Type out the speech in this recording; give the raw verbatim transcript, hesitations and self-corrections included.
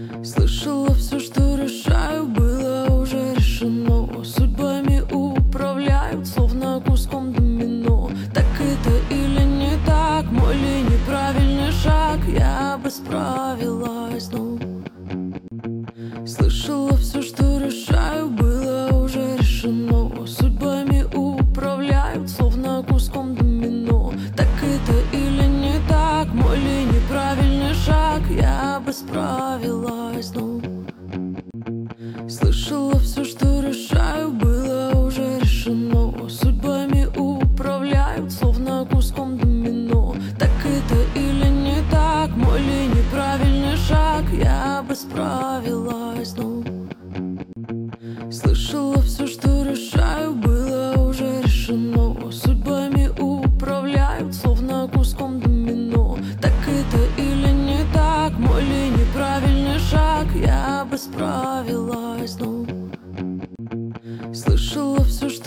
Слышала, все, что решаю, было уже решено. Судьбами управляют, словно куском домино. Так это или не так, мой ли неправильный шаг, я бы справилась, но слышала, все, что решаю, было уже решено. Судьбами управляют, словно куском домино. Так это или не так, мой ли неправильный шаг, я бы справилась, но слышала, все, что решаю, было уже решено. Судьбами управляют, словно куском домино. Так это или не так, мой ли неправильный шаг, я бы справилась, но слышала, все, что решаю, было уже решено. Судьбами управляют, словно куском домино. Так это или не так, мой ли неправильный шаг, я бы справилась, но слышала, все, что